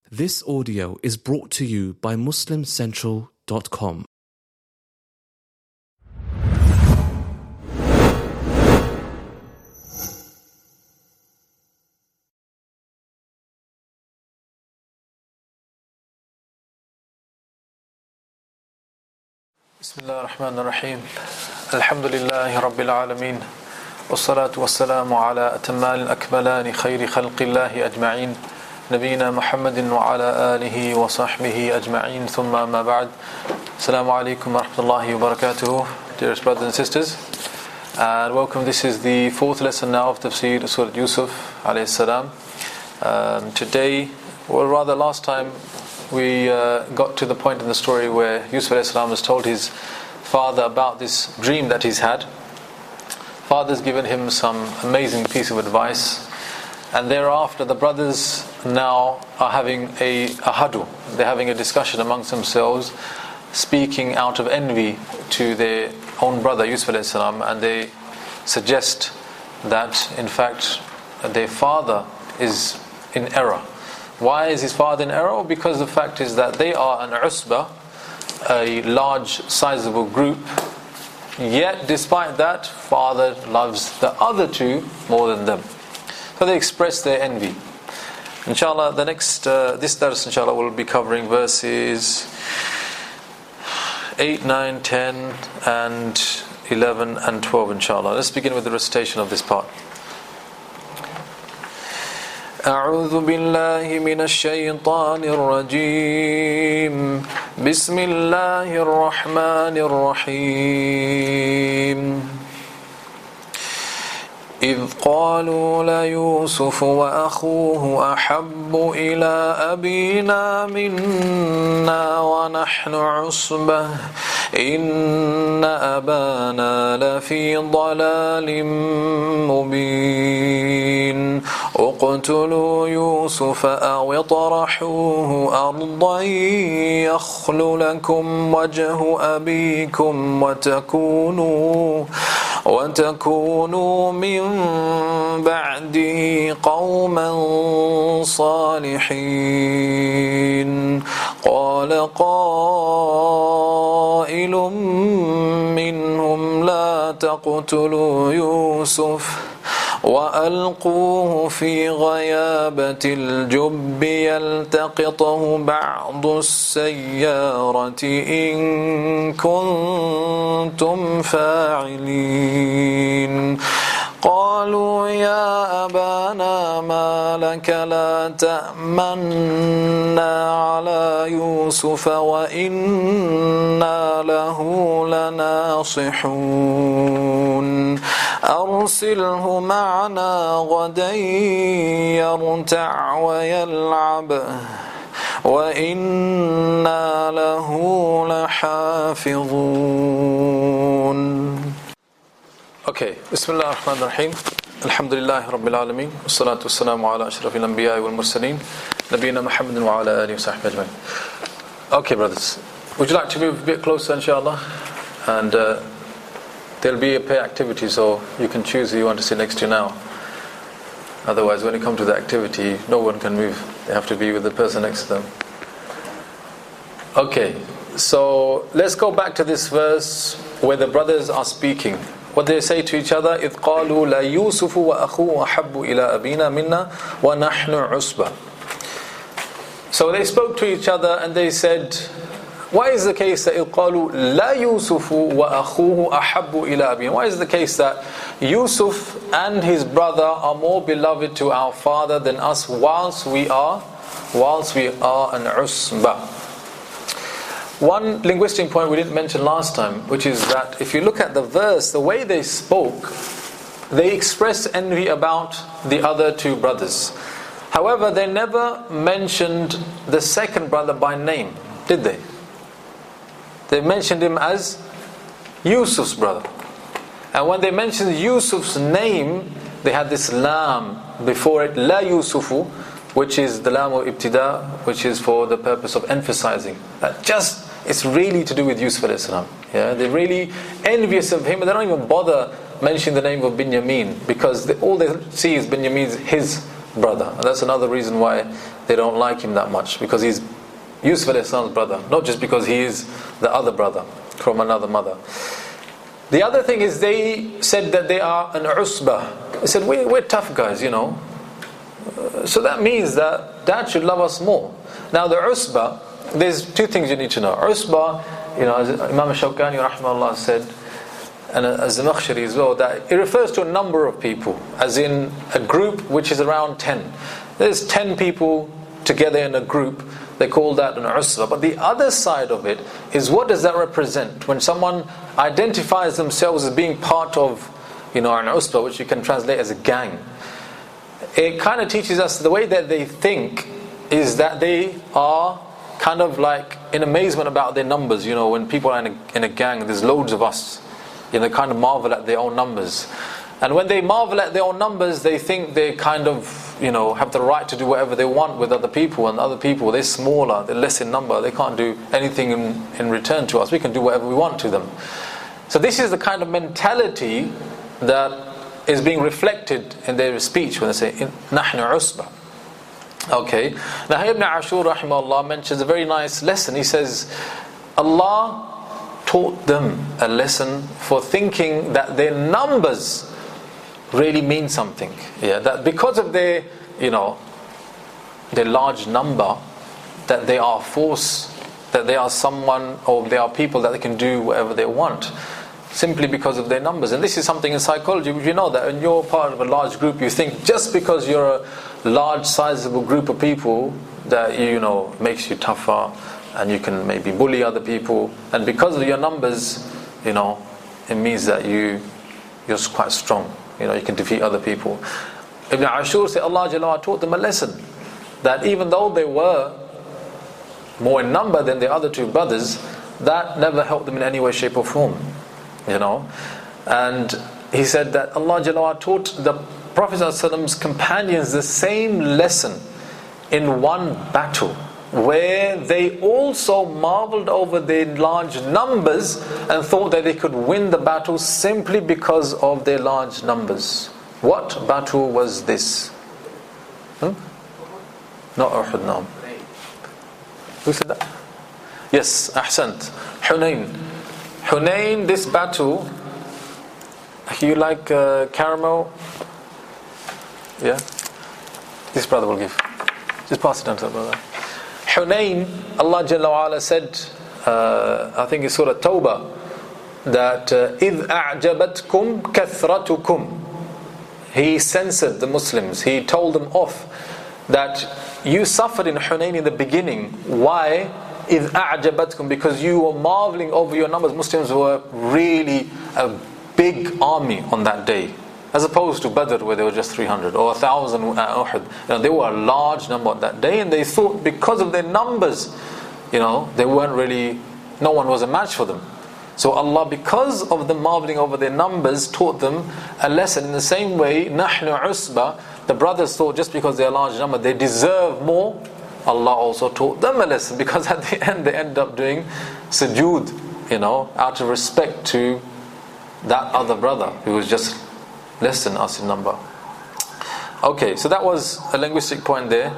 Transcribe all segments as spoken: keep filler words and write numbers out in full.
This audio is brought to you by Muslim Central dot com. Bismillah ar-Rahman ar-Rahim. Alhamdulillahi Rabbil Alameen. Wassalatu wassalamu ala atammal al-akmalani khayri khalqillahi ajma'in. Nabiyyina Muhammadin wa ala alihi wa sahbihi ajma'in. Thumma ma ba'd. Assalamu alaikum wa rahmatullahi wa barakatuh. Dearest brothers and sisters. And welcome. This is the fourth lesson now of Tafsir Surah Yusuf alayhi salam. Um, today, or rather last time, we uh, got to the point in the story where Yusuf alayhi salam has told his father about this dream that he's had. Father's given him some amazing piece of advice, and thereafter the brothers now are having a, a hadu. They're having a discussion amongst themselves, speaking out of envy to their own brother Yusuf alayhi salam, and they suggest that in fact their father is in error. Why is his father in error? Because the fact is that they are an usba, a large, sizable group. Yet, despite that, father loves the other two more than them. So they express their envy. Inshallah, the next, uh, this dars, inshallah, will be covering verses eight, nine, ten, and eleven, and twelve, inshallah. Let's begin with the recitation of this part. أعوذ بالله من الشيطان الرجيم بسم الله الرحمن الرحيم إذ قالوا ليوسف وأخوه أحب إلى أبينا منا ونحن عصبة إن أبانا لفي ضلال مبين اقتلوا يوسف أو اطرحوه أرضا يخل لكم وجه أبيكم وتكونوا وتكونوا من بعده قوما صالحين قال قائل منهم لا تقتلوا يوسف وألقوه في غيابة الجب يلتقطه بعض السيارة إن كنتم فاعلين قالوا يا أبانا ما لك لا تأمنا على يوسف وإنا له لناصحون أرسله معنا غدا يرتع ويلعب وإنا له لحافظون. Okay, Bismillah ar-Rahman ar-Rahim. Alhamdulillah Rabbil Alameen. Wassalatu wassalamu ala ashrafil anbiya wal mursaleen. Nabiyyina Muhammadin wa ala alihi wa sahbihi ajma'in. Okay, brothers. Would you like to move a bit closer, inshallah? And uh, there'll be a pair activity, so you can choose who you want to sit next to now. Otherwise, when you come to the activity, no one can move. They have to be with the person next to them. Okay, so let's go back to this verse where the brothers are speaking. What they say to each other, إِذْ قَالُوا لَا يُوسُفُ وَأَخُوهُ أَحَبُّ إِلَىٰ أَبِينَا مِنَّا وَنَحْنُ عُصْبَةٌ. So they spoke to each other and they said, why is the case that إِذْ قَالُوا لَا يُوسُفُ وَأَخُوهُ أَحَبُّ إِلَىٰ أَبِينَا? Why is the case that Yusuf and his brother are more beloved to our father than us whilst we are, whilst we are an usbah? One linguistic point we didn't mention last time, which is that if you look at the verse, the way they spoke, they expressed envy about the other two brothers. However, they never mentioned the second brother by name, did they? They mentioned him as Yusuf's brother. And when they mentioned Yusuf's name, they had this lam before it, La Yusufu, which is the lam of ibtida, which is for the purpose of emphasizing that just it's really to do with Yusuf alayhi salam. Yeah, they're really envious of him, and they don't even bother mentioning the name of Binyamin, because they, all they see is Binyamin's his brother. And that's another reason why they don't like him that much, because he's Yusuf alayhi salam's brother, not just because he is the other brother from another mother. The other thing is, they said that they are an usbah. They said, we, we're tough guys, you know. Uh, so that means that dad should love us more. Now the usbah, there's two things you need to know. Usbah, you know, as Imam Shawkani rahimahullah said, and as the Zamakhshari as well, that it refers to a number of people, as in a group which is around ten. There's ten people together in a group, they call that an usbah. But the other side of it is, what does that represent? When someone identifies themselves as being part of, you know, an usbah, which you can translate as a gang, it kind of teaches us the way that they think is that they are kind of like in amazement about their numbers. You know, when people are in a, in a gang, there's loads of us, you know, they kind of marvel at their own numbers. And when they marvel at their own numbers, they think they kind of, you know, have the right to do whatever they want with other people. And other people, they're smaller, they're less in number, they can't do anything in, in return to us. We can do whatever we want to them. So this is the kind of mentality that is being reflected in their speech when they say, "Nahnu usbah." Okay. Now Ibn Ashur rahimahullah mentions a very nice lesson. He says, Allah taught them a lesson for thinking that their numbers really mean something. Yeah, that because of their, you know, their large number, that they are force, that they are someone, or they are people that they can do whatever they want, simply because of their numbers. And this is something in psychology. You know that when you're part of a large group, you think just because you're a large, sizable group of people, that, you know, makes you tougher, and you can maybe bully other people. And because of your numbers, you know, it means that you, you're quite strong. You know, you can defeat other people. Ibn Ashur said Allah Jalla wa taught them a lesson, that even though they were more in number than the other two brothers, that never helped them in any way, shape or form. You know, and he said that Allah Jalla wa taught the Prophet ﷺ's companions the same lesson in one battle, where they also marveled over their large numbers and thought that they could win the battle simply because of their large numbers. What battle was this? Hmm? Not Uhud, no. Who said that? Yes, Ahsant. Hunayn. Hunayn, this battle, you like uh, caramel? Yeah? This brother will give. Just pass it on to the brother. Hunayn, Allah Jalla wa Ala said, uh, I think it's Surah Tawbah, that إِذْ أَعْجَبَتْكُمْ كَثْرَتُكُمْ. He censored the Muslims. He told them off that you suffered in Hunayn in the beginning. Why? إِذْ أَعْجَبَتْكُمْ, because you were marveling over your numbers. Muslims were really a big army on that day, as opposed to Badr, where there were just three hundred, or a thousand at Uhud. You know, they were a large number on that day, and they thought because of their numbers, you know, they weren't really, no one was a match for them. So Allah, because of them marveling over their numbers, taught them a lesson. In the same way, نَحْنُ عُسْبَةً, the brothers thought just because they're a large number, they deserve more. Allah also taught them a lesson, because at the end they end up doing sujood, you know, out of respect to that other brother who was just less than us in number. Okay, so that was a linguistic point there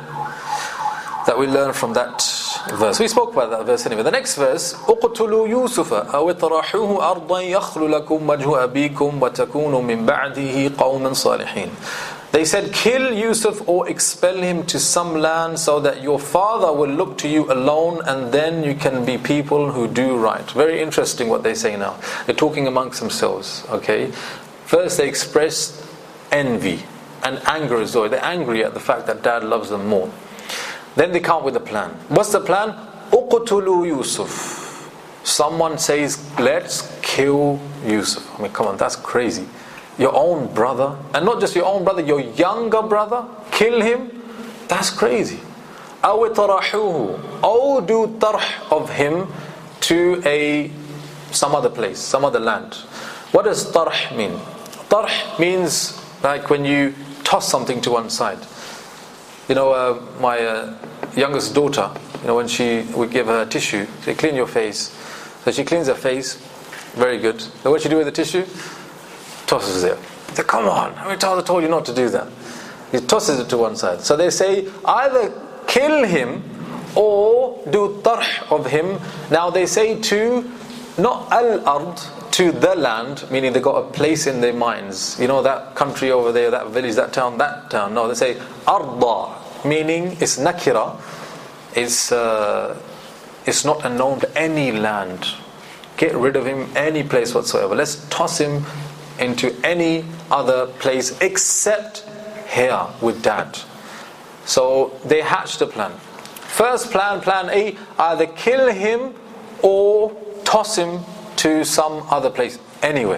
that we learned from that verse. We spoke about that verse anyway. The next verse, اقتلوا يوسف أو اطرحوه أرضا يخل لكم وجه أبيكم وتكونوا من بعده قوما صالحين. They said, kill Yusuf or expel him to some land, so that your father will look to you alone, and then you can be people who do right. Very interesting what they say now. They're talking amongst themselves. Okay, first they express envy and anger as well. They're angry at the fact that dad loves them more. Then they come up with a plan. What's the plan? Uqtulu Yusuf. Someone says, let's kill Yusuf. I mean, come on, that's crazy. Your own brother, and not just your own brother, your younger brother, kill him? That's crazy. أَوْ تَرَحُوهُ, or do tarh of him to a some other place, some other land. What does tarh mean? Tarh means like when you toss something to one side. You know, uh, my uh, youngest daughter, you know, when she we give her a tissue, say, clean your face. So she cleans her face, very good. Then what she do with the tissue? Tosses it. Say, come on, how many times I told you not to do that? He tosses it to one side. So they say, either kill him or do tarh of him. Now they say to, not al-ard, to the land, meaning they got a place in their minds. You know, that country over there, that village, that town, that town. No, they say arda, meaning it's nakira. It's, uh, it's not unknown to any land. Get rid of him any place whatsoever. Let's toss him into any other place except here with dad. So they hatched a plan. First plan, plan A, either kill him or toss him to some other place anyway.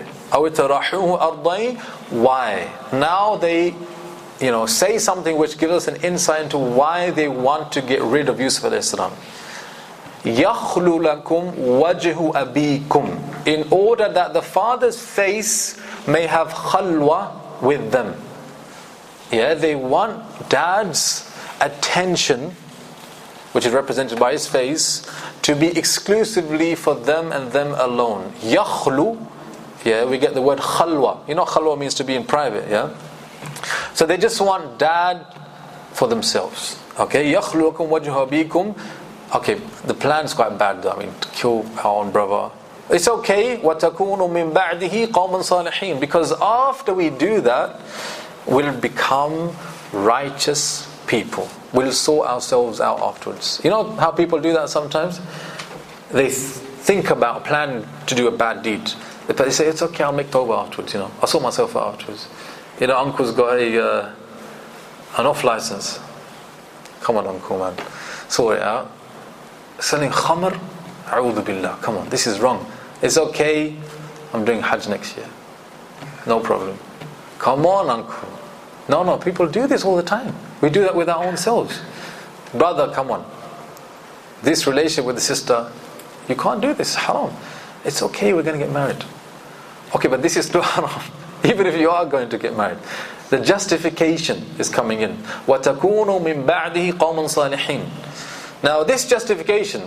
Why? Now they, you know, say something which gives us an insight into why they want to get rid of Yusuf alayhi salam. يَخْلُ لَكُمْ وَجْهُ أَبِيكُمْ, in order that the father's face may have khalwa with them. Yeah, they want dad's attention, which is represented by his face, to be exclusively for them and them alone. Yakhlu, yeah, we get the word khalwa. You know, khalwa means to be in private, yeah? So they just want dad for themselves. Okay, yakhlu lakum wajhu abikum. Okay, the plan's quite bad though. I mean, to kill our own brother. It's okay. وَتَكُونُ مِن بَعْدِهِ قَوْمًا صَالِحِينَ, because after we do that, we'll become righteous people. We'll sort ourselves out afterwards. You know how people do that sometimes? They th- think about, plan to do a bad deed, but they say, it's okay, I'll make tawbah afterwards, you know. I'll sort myself out afterwards. You know, uncle's got a uh, an off license. Come on, uncle, man. Sort it out. Selling khamr, a'udhu billah. Come on, this is wrong. It's okay, I'm doing Hajj next year. No problem. Come on, uncle. No, no, people do this all the time. We do that with our own selves. Brother, come on. This relationship with the sister, you can't do this, haram. It's okay, we're going to get married. Okay, but this is still haram. Even if you are going to get married. The justification is coming in. وَتَكُونُوا مِن بَعْدِهِ قَوْمًا صَالِحِينَ. Now this justification,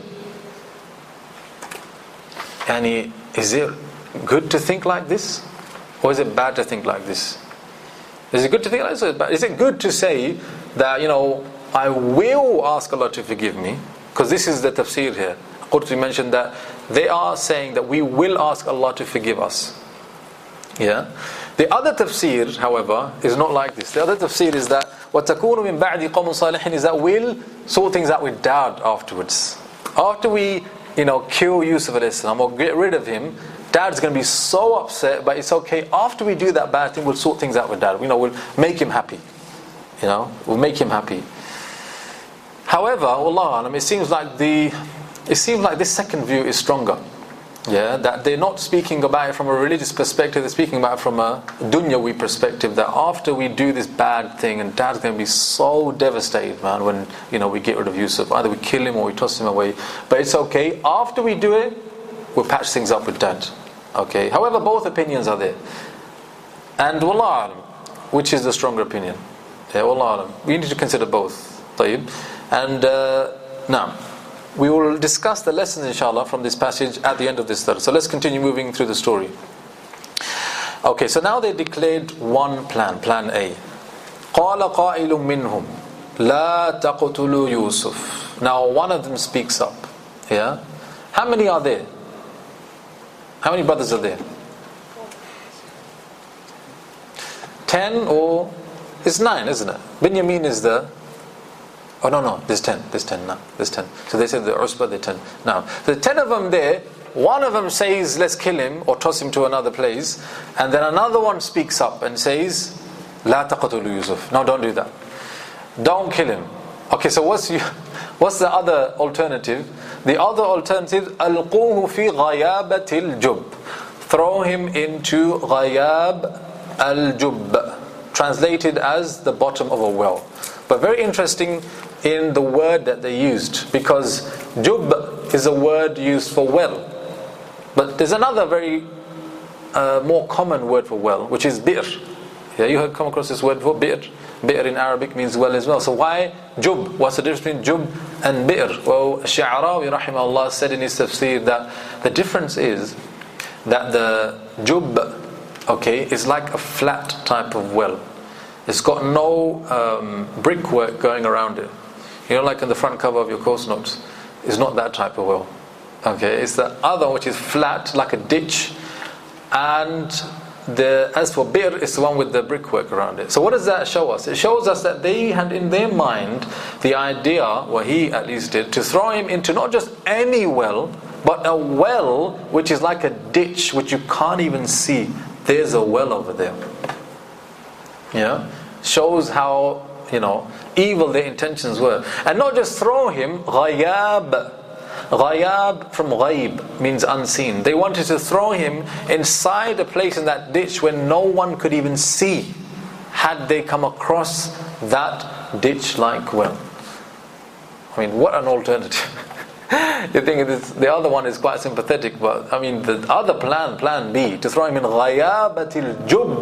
yani, is it good to think like this? Or is it bad to think like this? Is it good to think like this? Or is it bad? Is it good to say that, you know, I will ask Allah to forgive me? Because this is the tafsir here. Qurtubi mentioned that they are saying that we will ask Allah to forgive us. Yeah. The other tafsir, however, is not like this. The other tafsir is that وَتَكُونُ مِن بَعْدِ قَوْمٌ صَالِحِينَ, is that we'll sort things out with dad afterwards. After we, you know, kill Yusuf alayhi salam or get rid of him, dad's going to be so upset, but it's okay. After we do that bad thing, we'll sort things out with dad. You know, we'll make him happy. You know, we'll make him happy. However, Wallahu alam, it seems like the, it seems like this second view is stronger. Yeah, that they're not speaking about it from a religious perspective, they're speaking about it from a dunyawi perspective, that after we do this bad thing, and dad's going to be so devastated, man, when, you know, we get rid of Yusuf. Either we kill him or we toss him away. But it's okay, after we do it, we'll patch things up with dad. Okay, however, both opinions are there. And Wallahu alam, which is the stronger opinion? Yeah, Wallahu alam. We need to consider both. طيب. And uh, now, we will discuss the lessons, inshallah, from this passage at the end of this third. So let's continue moving through the story. Okay, so now they declared one plan, plan A. قَالَ قَائِلٌ مِّنْهُمْ لَا تَقْتُلُوا يُوسُفَ. Now one of them speaks up. Yeah? How many are there? How many brothers are there? Ten, or it's nine, isn't it? Binyamin is the Oh no no, there's ten, there's ten now, there's ten. So they said the Usba, they're ten. Now, the ten of them there, one of them says, let's kill him or toss him to another place, and then another one speaks up and says, La taqatulu Yusuf. No, don't do that. Don't kill him. Okay, so what's you, what's the other alternative? The other alternative, Alquhu fi ghayabati al-jub. Throw him into ghayab al-jub, translated as the bottom of a well. But very interesting in the word that they used, because jub is a word used for well. But there's another very uh, more common word for well, which is bi'r. Yeah, you have come across this word for bi'r. Bi'r in Arabic means well as well. So why jub? What's the difference between jub and bi'r? Well, Sha'arawi rahimahullah said in his tafsir that the difference is that the jub, okay, is like a flat type of well. It's got no um, brickwork going around it. You know, like in the front cover of your course notes. It's not that type of well. Okay, it's the other which is flat, like a ditch. And the as for bir, it's the one with the brickwork around it. So what does that show us? It shows us that they had in their mind the idea, or he at least did, to throw him into not just any well, but a well which is like a ditch which you can't even see. There's a well over there. Yeah, shows how, you know, evil their intentions were. And not just throw him, ghayab. Ghayab from ghaib means unseen. They wanted to throw him inside a place in that ditch where no one could even see, had they come across that ditch-like well. I mean, what an alternative. You think it is, the other one is quite sympathetic, but I mean the other plan, plan B, to throw him in ghayabatil jubb.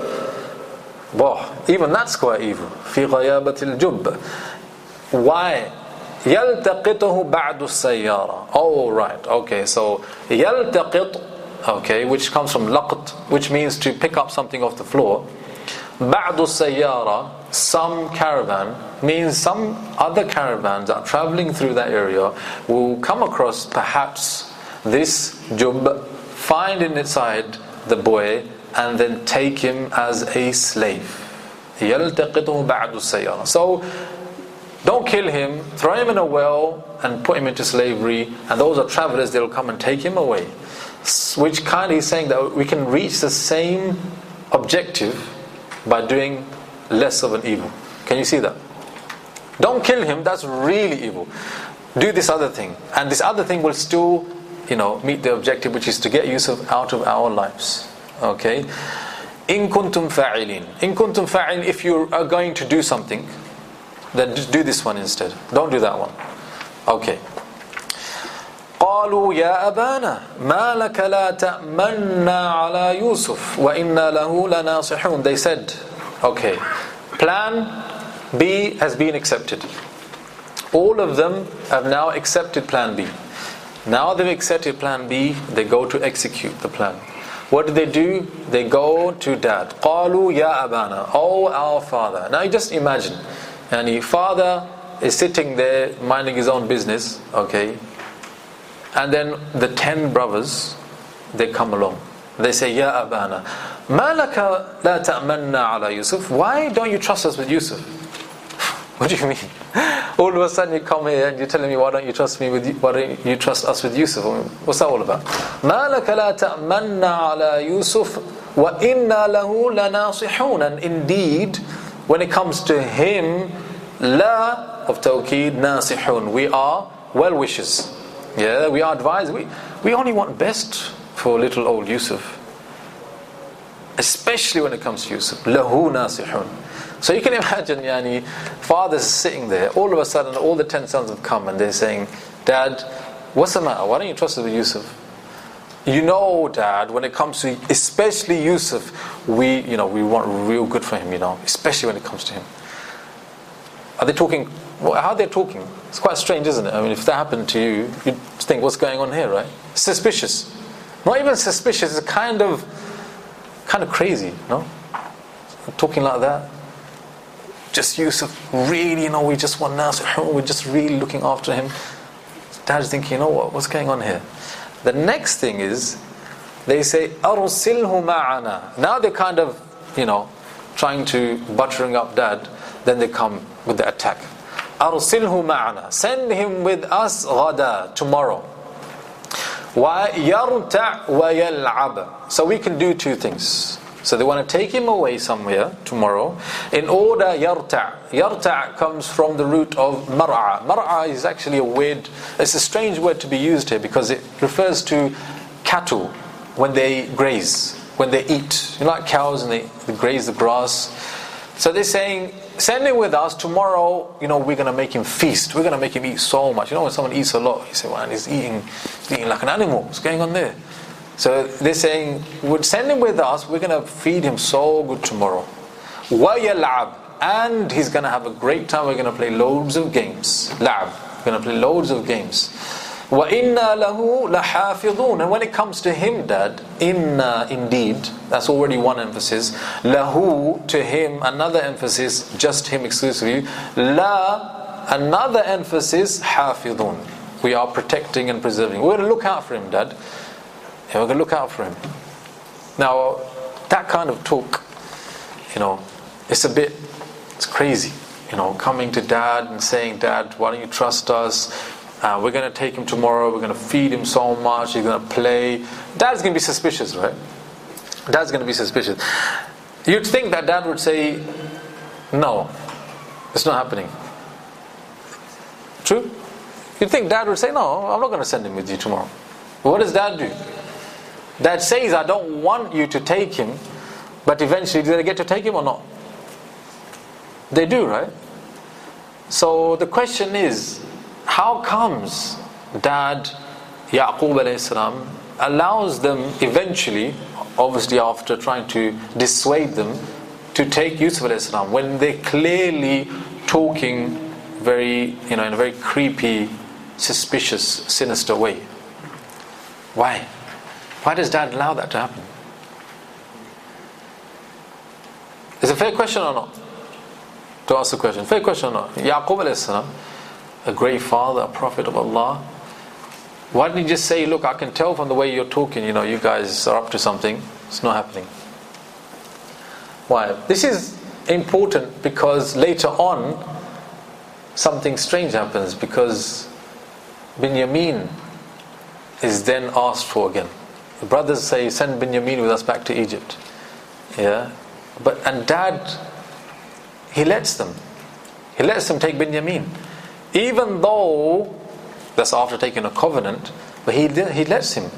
Wow, even that's quite evil. Fi ghayabatil jubb. Why? يَلْتَقِطُهُ بَعْدُ السَّيَّارَةِ. Oh, right, okay, so يَلْتَقِط, okay, which comes from laqt, which means to pick up something off the floor. بَعْدُ السَّيَّارَةِ, some caravan, means some other caravans that are traveling through that area will come across perhaps this jub, find inside the boy, and then take him as a slave. يَلْتَقِطُهُ بَعْدُ السَّيَّارَةِ. So, don't kill him, throw him in a well and put him into slavery, and those are travelers, they'll come and take him away. Which kind of is saying that we can reach the same objective by doing less of an evil. Can you see that? Don't kill him, that's really evil. Do this other thing, and this other thing will still, you know, meet the objective, which is to get Yusuf out of our lives. Okay? In kuntum fa'ilin. In kuntum fa'ilin, if you are going to do something, then just do this one instead. Don't do that one. Okay. قالوا يا أبانا ما لك لا تأمنا على يوسف وإنا له لناصحون. They said, okay, plan B has been accepted. All of them have now accepted plan B. Now they've accepted plan B, they go to execute the plan. What do they do? They go to dad. قالوا يا أبانا. Oh, our father. Now you just imagine. And your father is sitting there minding his own business, okay, and then the ten brothers, they come along. They say, Ya Abana, ma laka la ta'manna ala Yusuf. Why don't you trust us with Yusuf? What do you mean? All of a sudden you come here and you're telling me, why don't you trust me with, why don't you trust us with Yusuf? What's that all about? Ma laka la ta'manna ala Yusuf wa inna lahu lanasihun. And indeed, when it comes to him, la of tawqeed, nasihun, we are well wishers. Yeah, we are advised. We we only want best for little old Yusuf, especially when it comes to Yusuf. Lahu nasihun. So you can imagine, yani, father's sitting there. All of a sudden, all the ten sons have come and they're saying, "Dad, what's the matter? Why don't you trust us with Yusuf? You know, Dad, when it comes to especially Yusuf, we, you know, we want real good for him, you know, especially when it comes to him." Are they talking? How are they talking? It's quite strange, isn't it? I mean, if that happened to you, you'd think, what's going on here, right? Suspicious. Not even suspicious, it's kind of kind of crazy, no? Talking like that. Just Yusuf, really, you know, we just want Nasih, we're just really looking after him. Dad's thinking, you know what, what's going on here? The next thing is, they say, أَرْسِلْهُ مَعَنَا. Now they're kind of, you know, trying to buttering up Dad. Then they come with the attack. أَرْسِلْهُ مَعَنَا. Send him with us غَدَى, tomorrow. وَيَرْتَعْ وَيَلْعَبْ. So we can do two things. So they want to take him away somewhere tomorrow in order yarta'. Yarta' comes from the root of mar'a. Mar'a is actually a weird, it's a strange word to be used here because it refers to cattle when they graze, when they eat. You know, like cows and they, they graze the grass. So they're saying, send him with us tomorrow, you know, we're going to make him feast. We're going to make him eat so much. You know, when someone eats a lot, you say, well, he's eating, he's eating like an animal. What's going on there? So they're saying, we'll send him with us, we're going to feed him so good tomorrow. وَيَلْعَبْ. And he's going to have a great time, we're going to play loads of games. La'ab. We're going to play loads of games. وَإِنَّا لَهُ لَحَافِظُونَ. And when it comes to him, Dad, inna, indeed, that's already one emphasis. Lahu, to him, another emphasis, just him exclusively. La, another emphasis, hafidun. We are protecting and preserving. We're going to look out for him, Dad. Yeah, we're going to look out for him. Now, that kind of talk, you know, it's a bit, it's crazy. You know, coming to Dad and saying, Dad, why don't you trust us? Uh, we're going to take him tomorrow, we're going to feed him so much, he's going to play. Dad's going to be suspicious, right? Dad's going to be suspicious. You'd think that Dad would say, no, it's not happening. True? You'd think Dad would say, no, I'm not going to send him with you tomorrow. But what does Dad do? Dad says, I don't want you to take him, but eventually, do they get to take him or not? They do, right? So the question is, how comes Dad, Yaqub alayhi salam, allows them eventually, obviously after trying to dissuade them, to take Yusuf alayhi salam when they're clearly talking very, you know, in a very creepy, suspicious, sinister way? Why? Why does Dad allow that to happen? Is it a fair question or not? To ask the question. Fair question or not? Yaqub alayhi salam, a great father, a prophet of Allah, why didn't he just say, look, I can tell from the way you're talking, you know, you guys are up to something. It's not happening. Why? This is important because later on something strange happens, because Binyamin is then asked for again. The brothers say, send Binyamin with us back to Egypt. Yeah, but and Dad, he lets them. He lets them take Binyamin. Even though that's after taking a covenant, but he he lets him.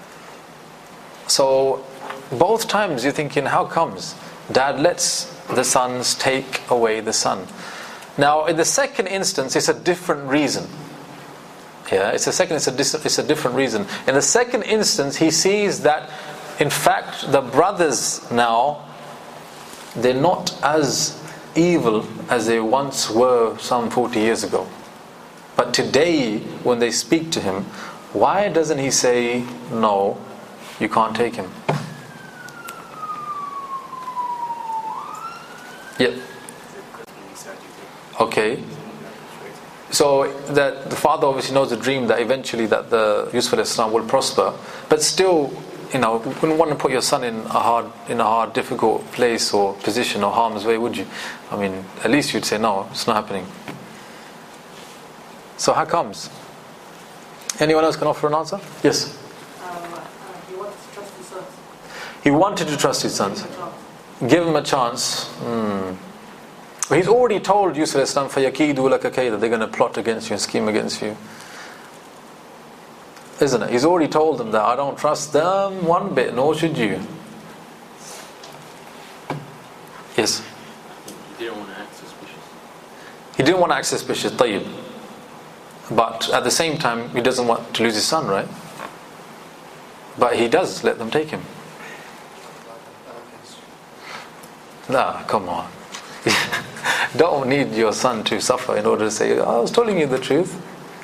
So both times you're thinking, how comes Dad lets the sons take away the son? Now in the second instance, it's a different reason. Yeah, it's a second. It's a it's a different reason. In the second instance, he sees that, in fact, the brothers now, they're not as evil as they once were some forty years ago. But today, when they speak to him, why doesn't he say, no, you can't take him? Yep. Okay. So that the father obviously knows the dream that eventually that the Yusuf alayhi salam will prosper, but still, you know, you wouldn't want to put your son in a hard, in a hard, difficult place or position or harm's way, would you? I mean, at least you'd say, no, it's not happening. So how comes? Anyone else can offer an answer? Yes. Um, uh, he wanted to trust his sons. He wanted to trust his sons. Give him a chance. Hmm. He's already told Yusuf alayhi salam, فَيَكِيدُوا لَكَ كَيْدًا, they're going to plot against you and scheme against you. Isn't it? He's already told them that I don't trust them one bit, nor should you. Yes? He didn't want to act suspicious. He didn't want to act suspicious, طيب. But at the same time, he doesn't want to lose his son, right? But he does let them take him. Nah, come on. Don't need your son to suffer in order to say, I was telling you the truth.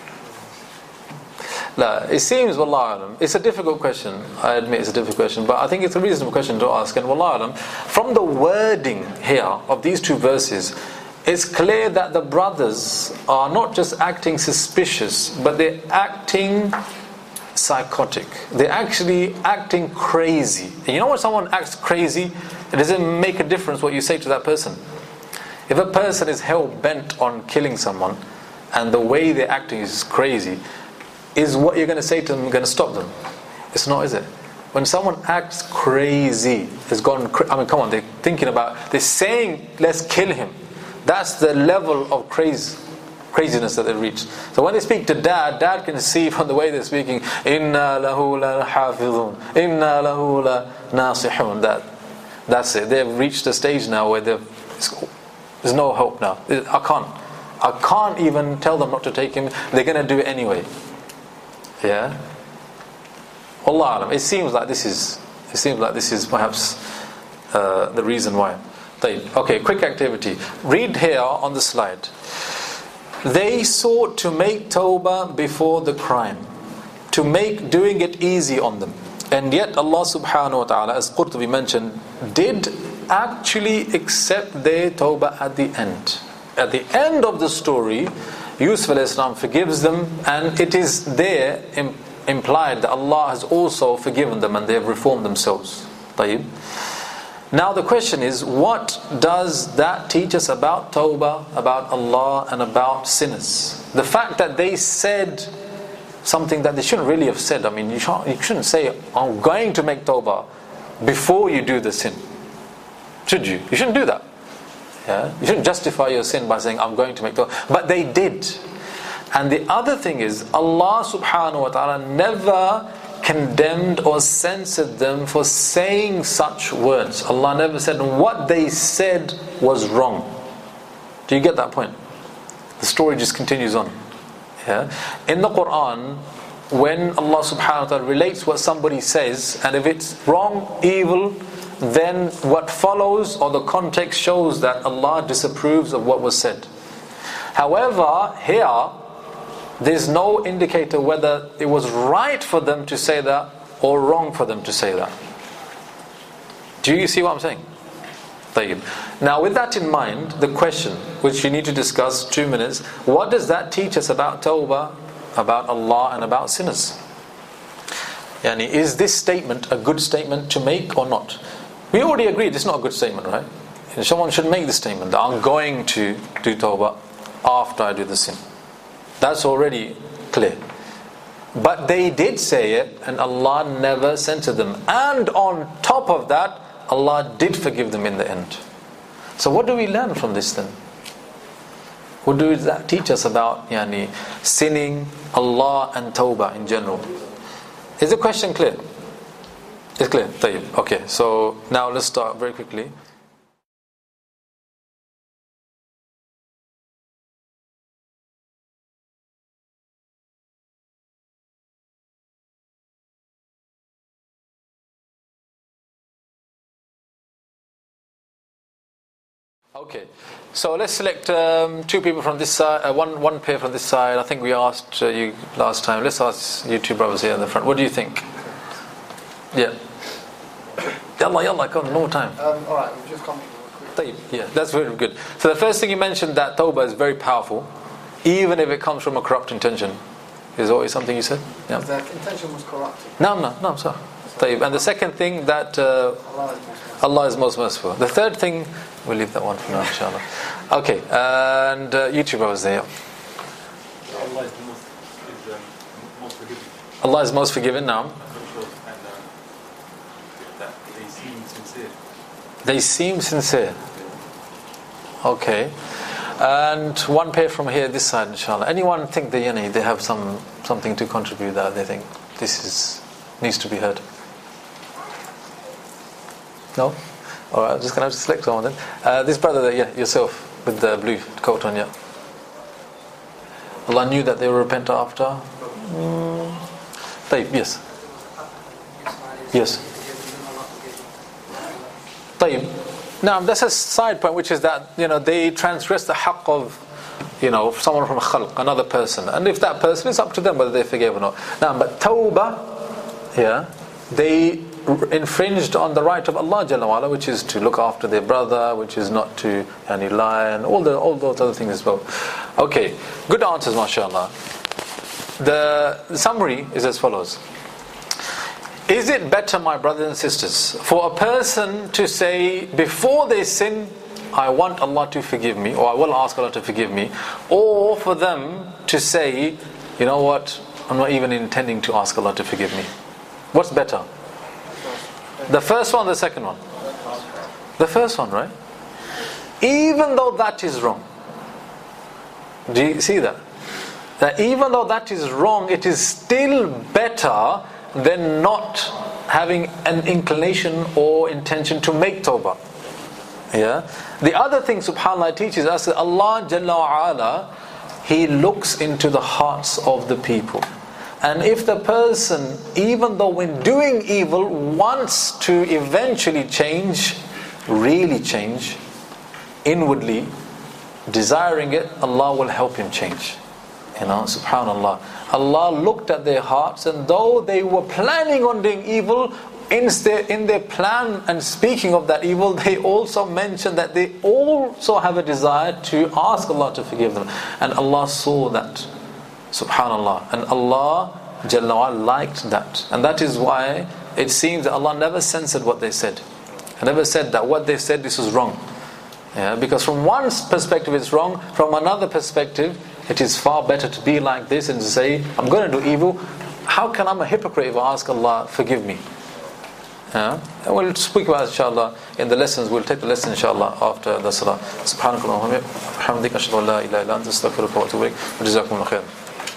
Nah, it seems, Wallahu alam, it's a difficult question. I admit it's a difficult question, but I think it's a reasonable question to ask. And Wallahu alam, from the wording here of these two verses, it's clear that the brothers are not just acting suspicious, but they're acting psychotic. They're actually acting crazy. And you know when someone acts crazy, it doesn't make a difference what you say to that person. If a person is hell-bent on killing someone, and the way they're acting is crazy, is what you're going to say to them going to stop them? It's not, is it? When someone acts crazy, has gone, I mean, come on, they're thinking about, they're saying, let's kill him. That's the level of crazy, craziness that they reach. So when they speak to Dad, Dad can see from the way they're speaking, Inna lahu la hafidhun, Inna lahu la nasihun. That, that's it. They've reached a stage now where they've, there's no hope now. I can't. I can't even tell them not to take him. They're going to do it anyway. Yeah. Allah alam. It seems like this is. It seems like this is perhaps uh, the reason why. Okay, quick activity. Read here on the slide. They sought to make tawbah before the crime. to make doing it easy on them. And yet Allah subhanahu wa ta'ala, as Qurtubi mentioned, did actually accept their tawbah at the end. At the end of the story, Yusuf alayhi salam forgives them, and it is there im- implied that Allah has also forgiven them and they have reformed themselves. Tayyib. Now the question is, what does that teach us about tawbah, about Allah, and about sinners? The fact that they said something that they shouldn't really have said. I mean, you shouldn't, you shouldn't say, I'm going to make tawbah before you do the sin. Should you? You shouldn't do that. Yeah? You shouldn't justify your sin by saying, I'm going to make tawbah. But they did. And the other thing is, Allah subhanahu wa ta'ala never condemned or censored them for saying such words. Allah never said what they said was wrong. Do you get that point? The story just continues on. Yeah? In the Quran, when Allah subhanahu wa ta'ala relates what somebody says, and if it's wrong, evil, then what follows or the context shows that Allah disapproves of what was said. However, here there's no indicator whether it was right for them to say that or wrong for them to say that. Do you see what I'm saying? Now with that in mind, the question which you need to discuss, two minutes, what does that teach us about tawbah, about Allah, and about sinners? Yani, is this statement a good statement to make or not? We already agreed it's not a good statement, right? Someone should make the statement that I'm going to do tawbah after I do the sin. That's already clear. But they did say it, and Allah never censored them. And on top of that, Allah did forgive them in the end. So what do we learn from this then? What does that teach us about yani, sinning, Allah, and tawbah in general? Is the question clear? It's clear? Tayyib. Okay, so now let's start very quickly. Okay, so let's select um, two people from this side, uh, one one pair from this side. I think we asked uh, you last time. Let's ask you two brothers here in the front. What do you think? Yeah. Yalla, yalla, come, no time. Um, Alright, we've just come to Tayyib. Yeah, that's very good. So the first thing you mentioned, that tawbah is very powerful, even if it comes from a corrupt intention. Is always something you said? Yeah. The intention was corrupted. No, no, no, sir. Tayyib. And the second thing, that uh, Allah is most merciful. The third thing, we'll leave that one for now, inshallah. Okay, and uh, you two brothers there. Allah is the most, is, um, most forgiving. Allah is most forgiving now. And uh, that they seem sincere. They seem sincere. Okay. And one pair from here, this side, inshallah. Anyone think they, you know, they have some something to contribute that they think this is needs to be heard? No? Alright, I'm just going to have to select someone then. Uh, this brother there, yeah, yourself, with the blue coat on, yeah. Allah knew that they will repent after. Mm. Tayyib, yes. Yes. Tayyib. Now, that's a side point, which is that, you know, they transgress the haqq of, you know, someone from khalq, another person. And if that person, it's up to them whether they forgive or not. Now, but tawbah, yeah, they infringed on the right of Allah Jalla wa'ala, which is to look after their brother, which is not to any lie, and all the all those other things as well. Okay, good answers, mashallah. The summary is as follows. Is it better, my brothers and sisters, for a person to say before they sin, I want Allah to forgive me, or I will ask Allah to forgive me, or for them to say, you know what, I'm not even intending to ask Allah to forgive me? What's better? The first one, the second one? The first one, right? Even though that is wrong. Do you see that? That even though that is wrong, it is still better than not having an inclination or intention to make tawbah. Yeah. The other thing, subhanAllah, teaches us that Allah Jalla wa'ala, He looks into the hearts of the people. And if the person, even though when doing evil, wants to eventually change, really change, inwardly, desiring it, Allah will help him change. You know, subhanallah. Allah looked at their hearts, and though they were planning on doing evil, in their, in their plan and speaking of that evil, they also mentioned that they also have a desire to ask Allah to forgive them. And Allah saw that. Subhanallah. And Allah Jalla wa ala liked that. And that is why it seems that Allah never censored what they said. He never said that what they said, this was wrong. Yeah, because from one perspective it's wrong, from another perspective it is far better to be like this and to say, I'm going to do evil. How can I'm a hypocrite if I ask Allah, forgive me? Yeah? And we'll speak about it, inshallah, in the lessons. We'll take the lesson, inshallah, after the salah. Subhanakallah wa bihamdika, ashhadu an la ilaha illa anta, astaghfiruka wa atubu ilayk, wa jazakumullahu khairan.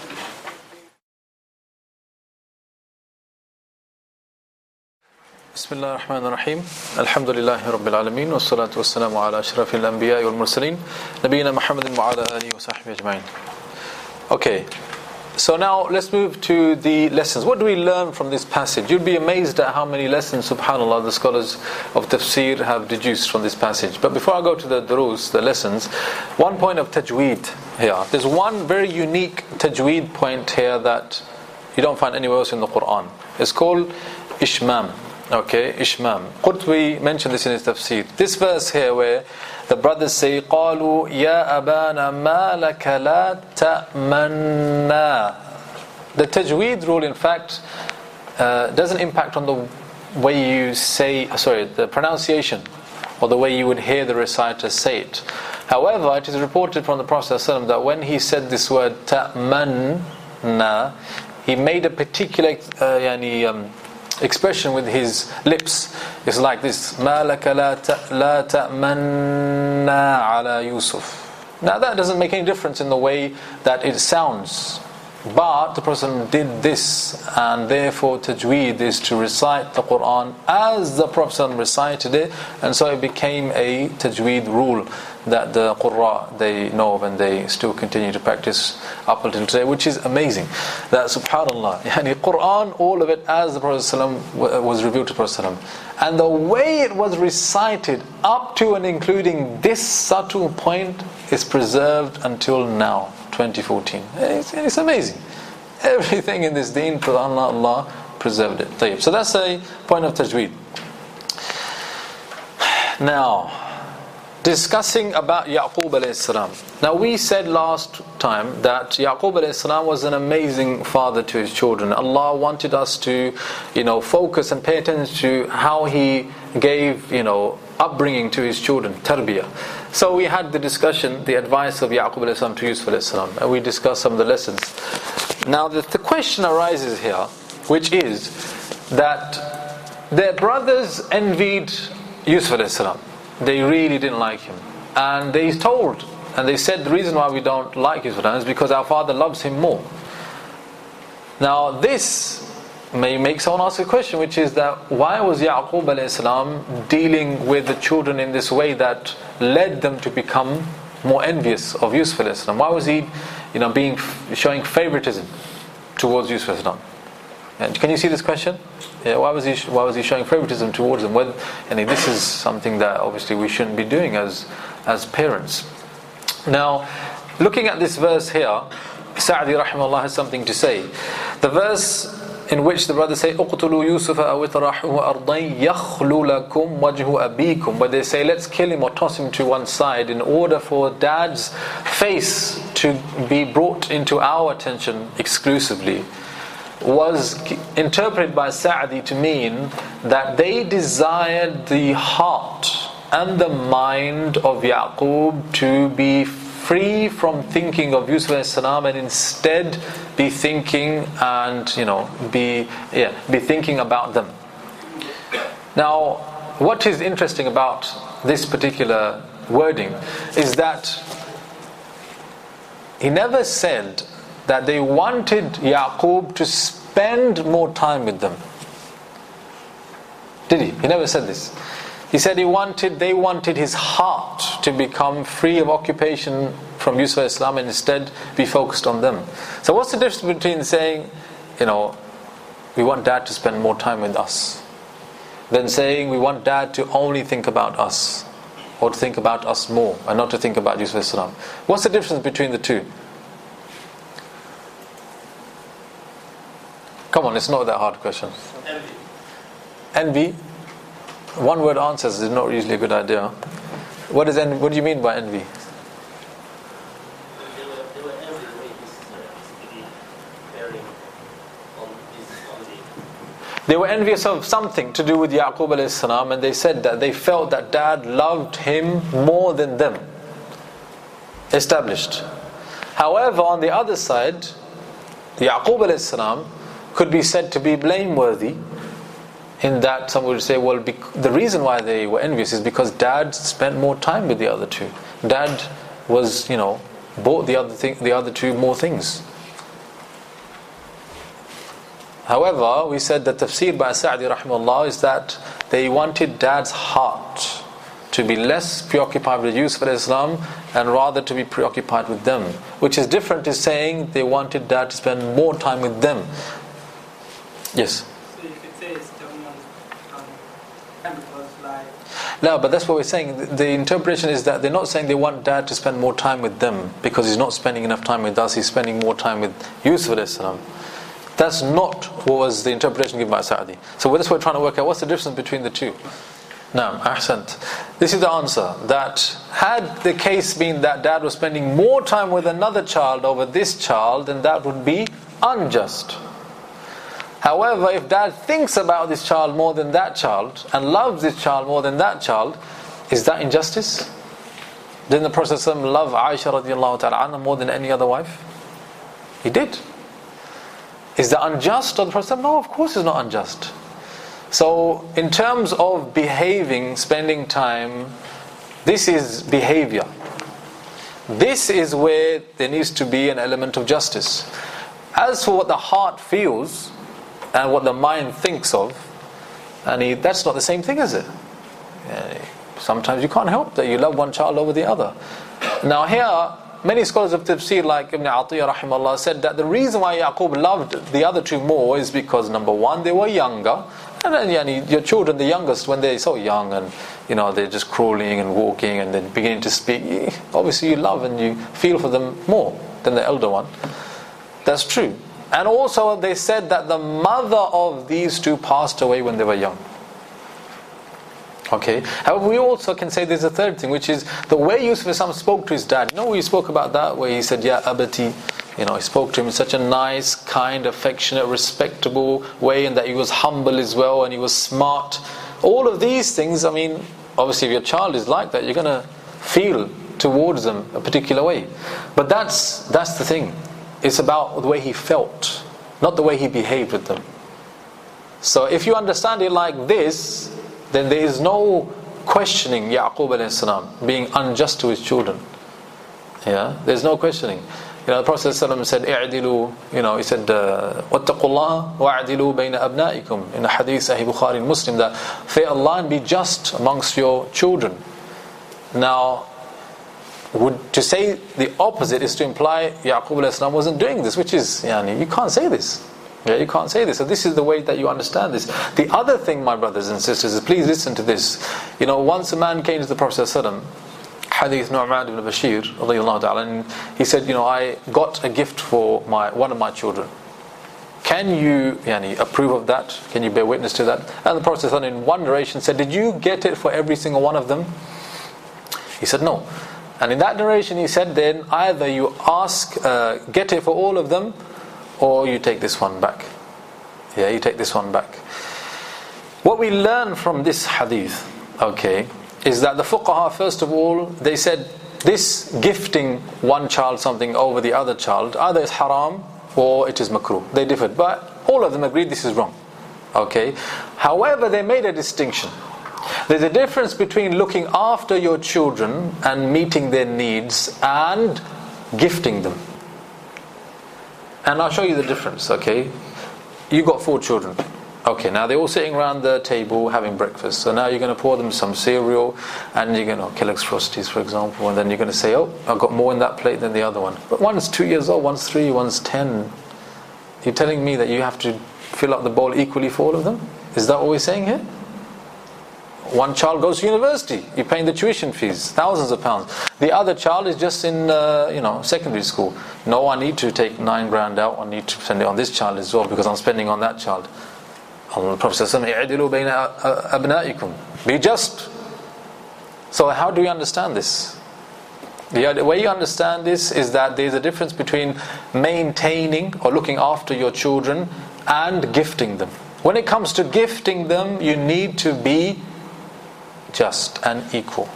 Bismillah ar-Rahman ar-Rahim. Alhamdulillahi Rabbil Alameen. Wa salatu wa salamu ala ashrafil anbiya wal mursaleen. Nabiyyina Muhammadin wa ala alihi wa sahbihi ajma'in. Okay, so now let's move to the lessons. What do we learn from this passage? You'd be amazed at how many lessons, subhanAllah, the scholars of tafsir have deduced from this passage. But before I go to the durus, the lessons, one point of tajweed here. There's one very unique tajweed point here that you don't find anywhere else in the Quran. It's called ishmam. Okay, ishmam. Qurtubi mentioned this in his tafsir. This verse here where the brothers say, قَالُوا يَا أَبَانَ مَا لَكَ لَا تَأْمَنَّا. The tajweed rule, in fact, uh, doesn't impact on the way you say, sorry, the pronunciation, or the way you would hear the reciter say it. However, it is reported from the Prophet ﷺ that when he said this word تَأْمَنَّا, he made a particular uh, yani, um, expression with his lips. It's like this: مَا لَكَ لَا تَأْمَنَّا عَلَى يُوسُف. Now that doesn't make any difference in the way that it sounds, but the Prophet did this, and therefore tajweed is to recite the Quran as the Prophet recited it, and so it became a tajweed rule that the Qurra, they know of and they still continue to practice up until today, which is amazing. That subhanallah, yani Quran, all of it as the Prophet ﷺ was revealed to the Prophet ﷺ. And the way it was recited up to and including this subtle point is preserved until now, twenty fourteen. It's, it's amazing. Everything in this deen, Allah, Allah preserved it. So that's a point of tajweed. Now, discussing about Yaqub alayhi salam. Now we said last time that Yaqub alayhi salam was an amazing father to his children. Allah wanted us to, you know, focus and pay attention to how he gave, you know, upbringing to his children, tarbiyah. So we had the discussion, the advice of Yaqub alayhi salam to Yusuf alayhi salam, and we discussed some of the lessons. Now the, the question arises here, which is that their brothers envied Yusuf alayhi salam. They really didn't like him, and they told, and they said the reason why we don't like Yusuf is because our father loves him more. Now this may make someone ask a question, which is that why was Yaqub alayhi salam dealing with the children in this way that led them to become more envious of Yusuf alayhi salam? Why was he, you know, being showing favoritism towards Yusuf alayhi salam? And can you see this question? Yeah, why was he why was he showing favoritism towards them? Well, and this is something that obviously we shouldn't be doing as as parents. Now, looking at this verse here, Sa'di rahimahullah has something to say. The verse in which the brothers say اقتلوا يوسف أو اطرحوه أرضا يخل لكم وجه أبيكم, where they say let's kill him or toss him to one side in order for dad's face to be brought into our attention exclusively, was interpreted by Sa'di to mean that they desired the heart and the mind of Yaqub to be free from thinking of Yusuf alayhi salam and instead be thinking and, you know, be yeah, be thinking about them. Now, what is interesting about this particular wording is that he never said that they wanted Yaqub to spend more time with them. Did he? He never said this. He said he wanted, they wanted his heart to become free of occupation from Yusuf alayhi salam and instead be focused on them. So what's the difference between saying, you know, we want dad to spend more time with us, than saying we want dad to only think about us, or to think about us more and not to think about Yusuf alayhi salam? What's the difference between the two? Come on, it's not that hard question. Envy. Envy, one word answers is not usually a good idea. What is envy? What do you mean by envy? They were, they were envy the way this is really bearing on this on the They were envious of something to do with Yaqub alayhi salam, and they said that they felt that dad loved him more than them. Established. However, on the other side, Yaqub alayhi salam could be said to be blameworthy, in that some would say, well, bec- the reason why they were envious is because dad spent more time with the other two. Dad was, you know, bought the other thing, the other two more things. However, we said that tafsir by Sa'di rahimahullah is that they wanted dad's heart to be less preoccupied with Yusuf alayhi salam and rather to be preoccupied with them, which is different to saying they wanted dad to spend more time with them. Yes. So you could say it's someone's um, because like No, but that's what we're saying. The, the interpretation is that they're not saying they want dad to spend more time with them because he's not spending enough time with us, he's spending more time with Yusuf alayhi salam. That's not what was the interpretation given by Sa'di. So that's what we're trying to work out. What's the difference between the two? Now, ahsant. This is the answer. That had the case been that dad was spending more time with another child over this child, then that would be unjust. However, if dad thinks about this child more than that child and loves this child more than that child, is that injustice? Didn't the Prophet ﷺ love Aisha radiallahu ta'ala anha more than any other wife? He did. Is that unjust of the Prophet? No, of course it's not unjust. So, in terms of behaving, spending time, this is behavior. This is where there needs to be an element of justice. As for what the heart feels and what the mind thinks of, and he, that's not the same thing, is it? Sometimes you can't help that you love one child over the other. Now here, many scholars of tafsir like Ibn Atiyah rahimahullah said that the reason why Yaqub loved the other two more is because number one, they were younger, and then yani, your children, the youngest, when they're so young and you know they're just crawling and walking and then beginning to speak, obviously you love and you feel for them more than the elder one. That's true. And also they said that the mother of these two passed away when they were young. Okay. However, we also can say there's a third thing, which is the way Yusuf spoke to his dad. You know, we spoke about that, where he said, "Ya abati," you know, he spoke to him in such a nice, kind, affectionate, respectable way, and that he was humble as well, and he was smart. All of these things, I mean, obviously, if your child is like that, you're going to feel towards them a particular way. But that's that's the thing. It's about the way he felt, not the way he behaved with them. So, if you understand it like this, then there is no questioning Yaqub alayhi salam being unjust to his children. Yeah, there's no questioning. You know, the Prophet ﷺ said, "I'dilu," you know, he said, "Wattaqullaha wa'adilu bayna abna'ikum." In a hadith Sahih Bukhari and Muslim, that fear Allah and be just amongst your children. Now, would to say the opposite is to imply Yaqub alayhi salam wasn't doing this, which is, yani, you can't say this. Yeah, you can't say this. So this is the way that you understand this. The other thing, my brothers and sisters, is please listen to this. You know, once a man came to the Prophet ﷺ, Hadith Nu'man ibn Bashir, radiyallahu ta'ala, and he said, you know, I got a gift for my one of my children. Can you yani, approve of that? Can you bear witness to that? And the Prophet ﷺ in one narration said, did you get it for every single one of them? He said, no. And in that narration he said, then either you ask, uh, get it for all of them, or you take this one back. Yeah, you take this one back. What we learn from this hadith, okay, is that the fuqaha, first of all, they said this gifting one child something over the other child, either is haram or it is makruh. They differed, but all of them agreed this is wrong. Okay. However, they made a distinction. There's a difference between looking after your children and meeting their needs and gifting them. And I'll show you the difference, okay? You got four children. Okay, now they're all sitting around the table having breakfast. So now you're going to pour them some cereal and you're going to, oh, Kellogg's Frosties, for example, and then you're going to say, oh, I've got more in that plate than the other one. But one's two years old, one's three, one's ten. You're telling me that you have to fill up the bowl equally for all of them? Is that what we're saying here? one child goes to university, you're paying the tuition fees, thousands of pounds. The other child is just in uh, you know secondary school. No, I need to take nine grand out, I need to spend it on this child as well because I'm spending on that child. The Prophet says, be just. So how do you understand this? The way you understand this is that there's a difference between maintaining or looking after your children and gifting them. When it comes to gifting them, you need to be just and equal.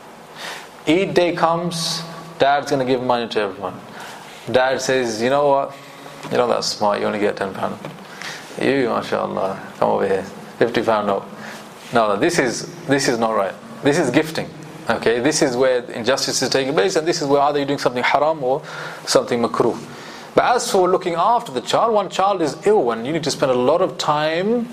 Eid day comes, dad's going to give money to everyone. Dad says, you know what, you're not that smart, you only get ten pounds. You, mashallah, come over here, fifty pound note. No, no, this is, this is not right. This is gifting. Okay, this is where injustice is taking place, and this is where either you're doing something haram or something makruh. But as for looking after the child, one child is ill and you need to spend a lot of time,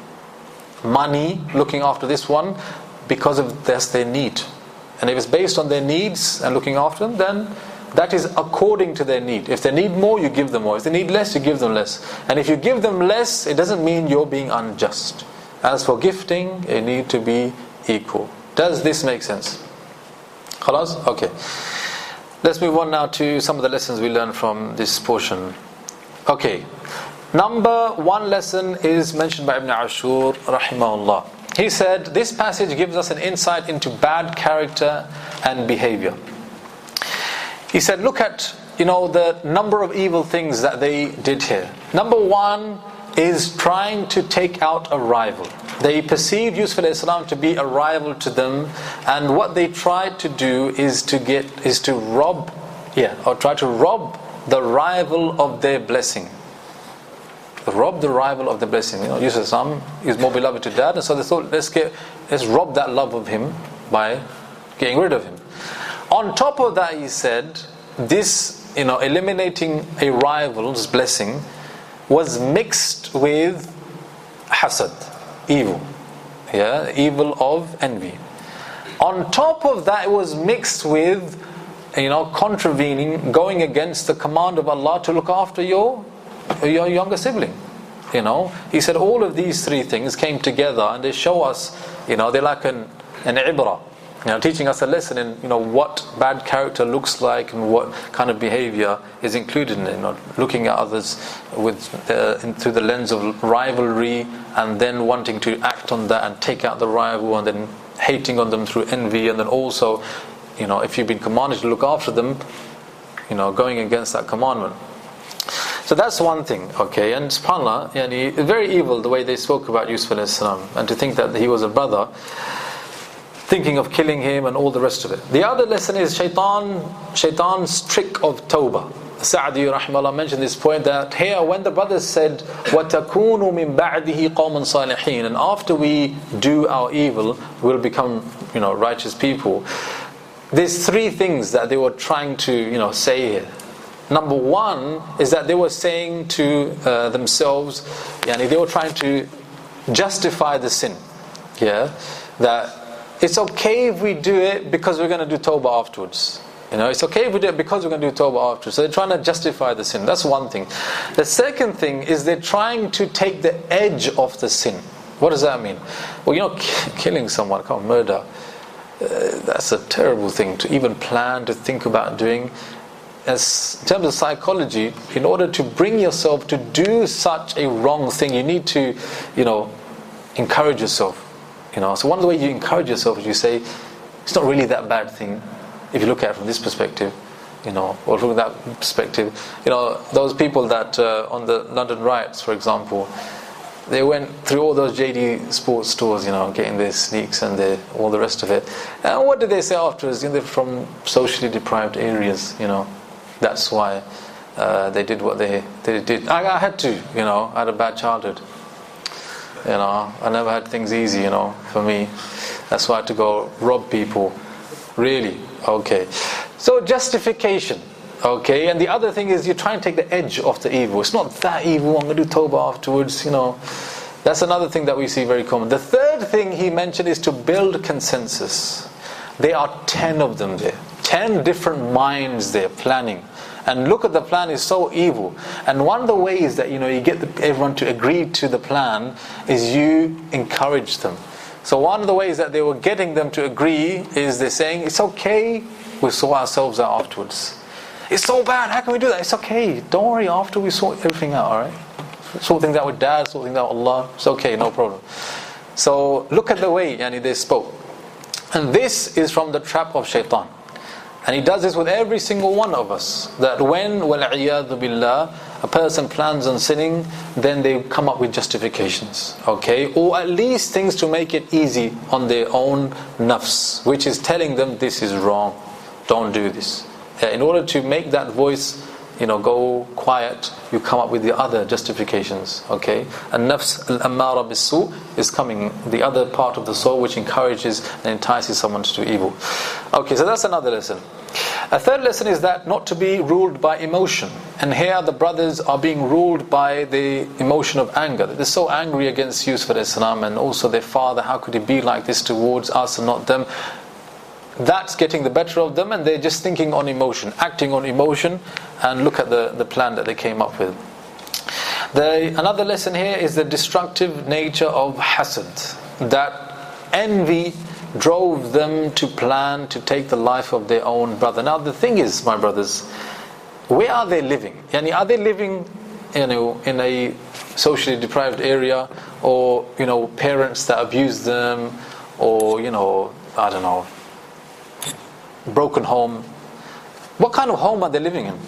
money, looking after this one because of that's their need. And if it's based on their needs and looking after them, then that is according to their need. If they need more, you give them more. If they need less, you give them less. And if you give them less, it doesn't mean you're being unjust. As for gifting, you need to be equal. Does this make sense? Khalas? Okay. Let's move on now to some of the lessons we learned from this portion. Okay. Number one lesson is mentioned by Ibn Ashur, rahimahullah. He said, this passage gives us an insight into bad character and behavior. He said, look at, you know, the number of evil things that they did here. Number one is trying to take out a rival. They perceived Yusuf alayhi salam to be a rival to them, and what they tried to do is to get is to rob, yeah, or try to rob the rival of their blessing. Rob the rival of the blessing. You know, Yusuf alayhi salam is more beloved to dad, and so they thought, let's get let's rob that love of him by getting rid of him. On top of that, he said, this, you know, eliminating a rival's blessing was mixed with hasad, evil, yeah, evil of envy. On top of that, it was mixed with, you know, contravening, going against the command of Allah to look after your your younger sibling. You know, he said all of these three things came together, and they show us, you know, they're like an an ibrah, you know, teaching us a lesson in, you know, what bad character looks like and what kind of behavior is included in it. You know, looking at others with uh, in, through the lens of rivalry, and then wanting to act on that and take out the rival, and then hating on them through envy, and then also, you know, if you've been commanded to look after them, you know, going against that commandment. So that's one thing, okay. And subhanAllah, yani, very evil the way they spoke about Yusuf alayhi salam, and to think that he was a brother, thinking of killing him and all the rest of it. The other lesson is shaitan, shaitan's trick of tawbah. Sa'di rahimahullah mentioned this point, that here when the brothers said وَتَكُونُ مِن بَعْدِهِ قَوْمًا صَالِحِينَ, and after we do our evil we'll become, you know, righteous people. There's three things that they were trying to, you know, say here. Number one is that they were saying to uh, themselves, yani they were trying to justify the sin. Yeah, that it's okay if we do it because we're going to do tawbah afterwards. You know, it's okay if we do it because we're going to do tawbah afterwards. So they're trying to justify the sin. That's one thing. The second thing is they're trying to take the edge off the sin. What does that mean? Well, you know, k- killing someone, come on, murder. Uh, that's a terrible thing to even plan, to think about doing. As in terms of psychology, in order to bring yourself to do such a wrong thing, you need to, you know, encourage yourself. You know, so one of the ways you encourage yourself is you say, it's not really that bad thing, if you look at it from this perspective, you know, or from that perspective. You know, those people that uh, on the London riots, for example, they went through all those J D sports stores, you know, getting their sneaks and their, all the rest of it. And what did they say afterwards? You know, they're from socially deprived areas, you know. That's why uh, they did what they, they did. I, I had to, you know, I had a bad childhood. You know, I never had things easy, you know, for me. That's why I had to go rob people. Really? Okay. So justification. Okay. And the other thing is you try and take the edge off the evil. It's not that evil, I'm going to do tawbah afterwards, you know. That's another thing that we see very common. The third thing he mentioned is to build consensus. There are ten of them there. Ten different minds there planning. And look at the plan, is so evil. And one of the ways that, you know, you get the, everyone to agree to the plan is you encourage them. So one of the ways that they were getting them to agree is they're saying, it's okay, we'll sort ourselves out afterwards. It's so bad, how can we do that? It's okay, don't worry, after we sort everything out, alright? Sort things out with dad, sort things out with Allah, it's okay, no problem. So look at the way yani, they spoke. And this is from the trap of shaitan. And he does this with every single one of us. That when, وَالْعِيَاذُ بِاللَّهِ, a person plans on sinning, then they come up with justifications. Okay? Or at least things to make it easy on their own nafs, which is telling them this is wrong. Don't do this. In order to make that voice, you know, go quiet, you come up with the other justifications. Okay? And nafs al-ammara bis-su is coming, the other part of the soul which encourages and entices someone to do evil. Okay, so that's another lesson. A third lesson is that not to be ruled by emotion. And here the brothers are being ruled by the emotion of anger. They're so angry against Yusuf alayhi salam and also their father. How could he be like this towards us and not them? That's getting the better of them, and they're just thinking on emotion, acting on emotion, and look at the, the plan that they came up with. The, another lesson here is the destructive nature of hasad. That envy drove them to plan to take the life of their own brother. Now the thing is, my brothers, where are they living? Yani, are they living, you know, in a socially deprived area, or you know, parents that abuse them, or you know, I don't know, broken home? What kind of home are they living in?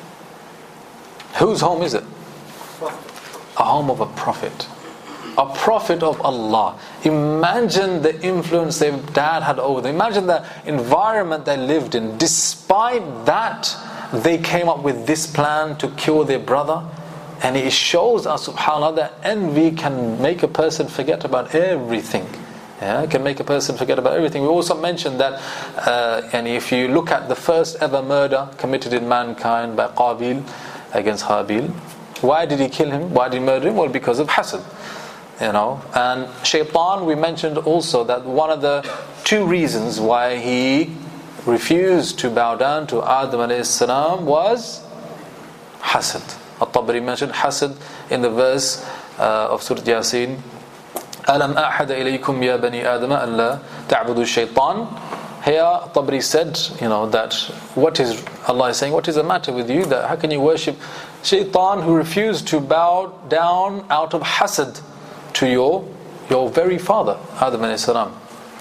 Whose home is it? A home of a prophet. A prophet of Allah. Imagine the influence their dad had over them. Imagine the environment they lived in. Despite that, they came up with this plan to kill their brother. And it shows us, subhanAllah, that envy can make a person forget about everything. Yeah, it can make a person forget about everything. We also mentioned that, uh, and if you look at the first ever murder committed in mankind by Qabil against Habil, why did he kill him? Why did he murder him? Well, because of hasad. You know, and shaitan, we mentioned also that one of the two reasons why he refused to bow down to Adam alayhi salam was hasad. At-Tabari mentioned hasad in the verse uh, of Surah Yasin. أَلَمْ أَحَدَ إِلَيْكُمْ يَا بَنِي آدَمَ أَنْ لَا تَعْبُدُوا الشَّيْطَانِ. Here Tabari said, you know, that what is, Allah is saying, what is the matter with you? That how can you worship shaitan who refused to bow down out of hasad to your your very father, Adam alayhi salam.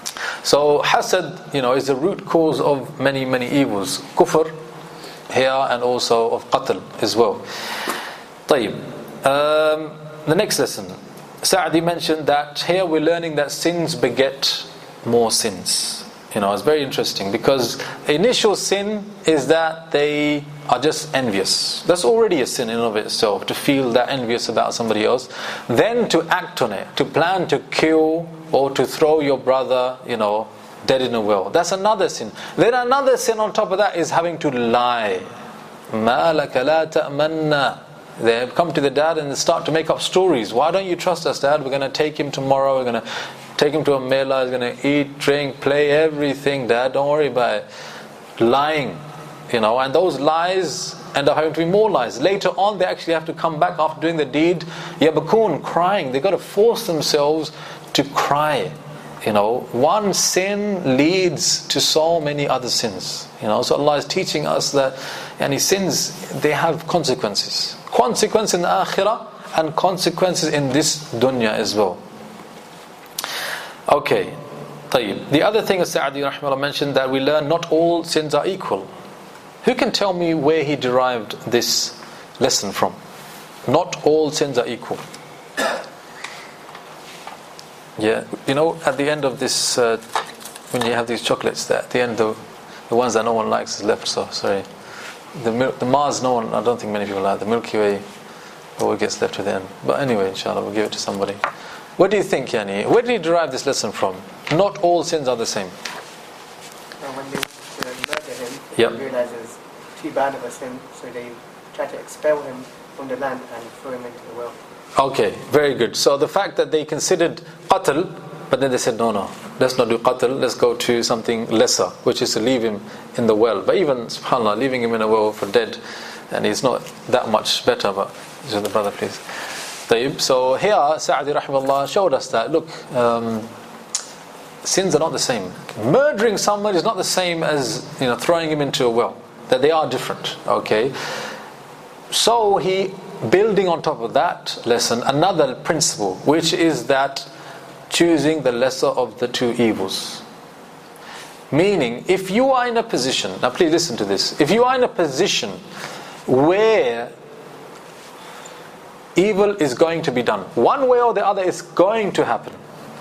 So hasad, you know, is the root cause of many, many evils. Kufr here, and also of qatl as well. طيب. Um, the next lesson. Sa'di mentioned that here we're learning that sins beget more sins. You know, it's very interesting because initial sin is that they are just envious. That's already a sin in and of itself, to feel that envious about somebody else. Then to act on it, to plan to kill or to throw your brother, you know, dead in a well. That's another sin. Then another sin on top of that is having to lie. مَا لَكَ لَا تَأْمَنَّا. They come to the dad and start to make up stories. Why don't you trust us, Dad? We're going to take him tomorrow. We're going to take him to a mela. He's going to eat, drink, play, everything, Dad. Don't worry about it. Lying, you know. And those lies end up having to be more lies. Later on, they actually have to come back after doing the deed. Yabakun, crying. They've got to force themselves to cry. You know, one sin leads to so many other sins. You know, so Allah is teaching us that any sins, they have consequences. Consequence in the akhirah and consequences in this dunya as well. Okay, طيب. The other thing, as Sa'di rahimahullah mentioned, that we learn not all sins are equal. Who can tell me where he derived this lesson from? Not all sins are equal. Yeah, you know, at the end of this, uh, when you have these chocolates, there, at the end, the, the ones that no one likes is left. So sorry, the milk, the Mars, no one. I don't think many people like the Milky Way. Always gets left to the end. But anyway, inshallah, we'll give it to somebody. What do you think, Yani? Where did he derive this lesson from? Not all sins are the same. And when they uh, murder him, Yep. they realize it's too bad of a sin, so they try to expel him from the land and throw him into the well. Okay, very good. So the fact that they considered qatl, but then they said, no, no, let's not do qatl, let's go to something lesser, which is to leave him in the well. But even, subhanAllah, leaving him in a well for dead, and he's not that much better, but, so the brother please. So here, Sa'di rahimahullah showed us that, look, um, sins are not the same. Murdering someone is not the same as, you know, throwing him into a well. That they are different. Okay. So he, building on top of that lesson, another principle, which is that choosing the lesser of the two evils. Meaning, if you are in a position, now please listen to this, if you are in a position where evil is going to be done, one way or the other it's going to happen,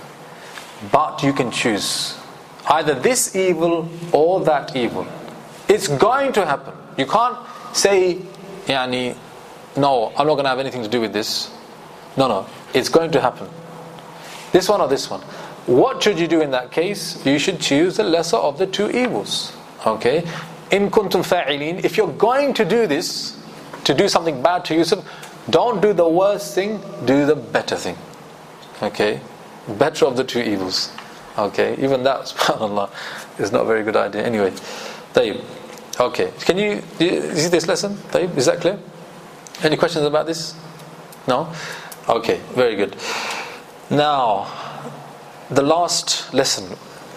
but you can choose either this evil or that evil. It's going to happen. You can't say, Yani, no, I'm not going to have anything to do with this. No, no, it's going to happen. This one or this one. What should you do in that case? You should choose the lesser of the two evils. Okay? In kuntum fa'ilin, if you're going to do this, to do something bad to Yusuf, don't do the worst thing, do the better thing. Okay? Better of the two evils. Okay? Even that, subhanAllah, is not a very good idea. Anyway, Tayyib. Okay. Can you, do you see this lesson? Tayyib, is that clear? Any questions about this? No? Okay, very good. Now, the last lesson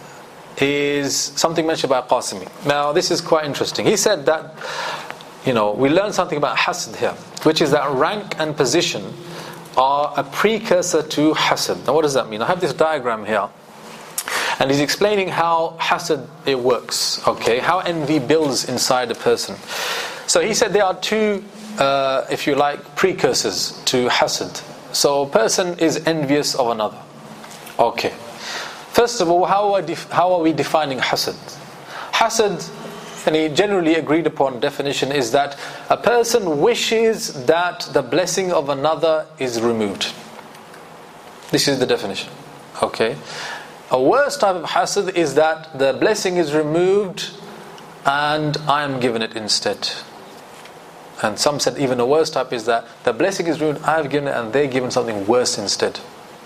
is something mentioned by Qasimi. Now, this is quite interesting. He said that, you know, we learned something about hasad here, which is that rank and position are a precursor to hasad. Now, what does that mean? I have this diagram here, and he's explaining how hasad it works. Okay, how envy builds inside a person. So he said there are two, uh, if you like, precursors to hasad. So a person is envious of another. Okay. First of all, how are, def- how are we defining hasad? Hasad, and a generally agreed upon definition, is that a person wishes that the blessing of another is removed. This is the definition. Okay. A worse type of hasad is that the blessing is removed and I am given it instead. And some said even a worse type is that the blessing is removed, I have given it and they're given something worse instead.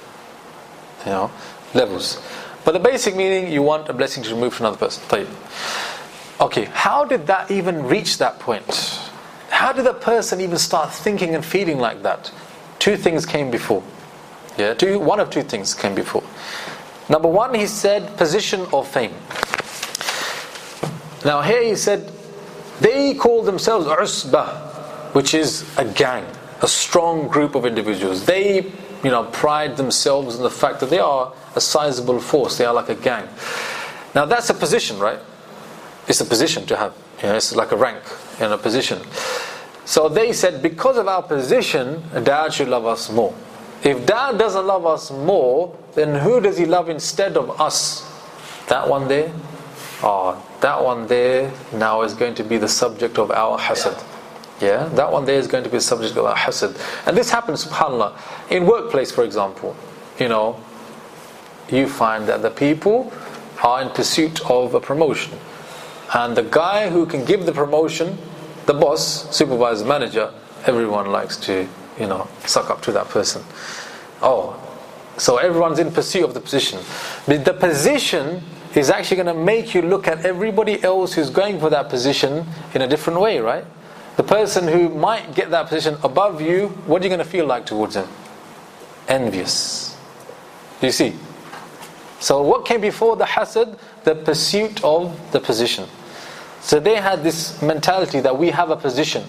You know, levels. But the basic meaning, you want a blessing to remove from another person. Okay, how did that even reach that point? How did a person even start thinking and feeling like that? Two things came before. Yeah, two, one of two things came before. Number one, he said position or fame. Now here he said, they call themselves usbah, which is a gang, a strong group of individuals. They, you know, pride themselves in the fact that they are a sizable force. They are like a gang. Now that's a position, right? It's a position to have. You know, it's like a rank in a position. So they said, because of our position, Dad should love us more. If Dad doesn't love us more, then who does he love instead of us? That one there? Oh, that one there now is going to be the subject of our hasad. Yeah, that one there is going to be the subject of our hasad. And this happens, subhanAllah, in workplace, for example. You know, you find that the people are in pursuit of a promotion. And the guy who can give the promotion, the boss, supervisor, manager, everyone likes to, you know, suck up to that person. Oh, so everyone's in pursuit of the position. But the position is actually going to make you look at everybody else who's going for that position in a different way, right? The person who might get that position above you, what are you going to feel like towards him? Envious. Do you see? So what came before the hasad? The pursuit of the position. So they had this mentality that we have a position.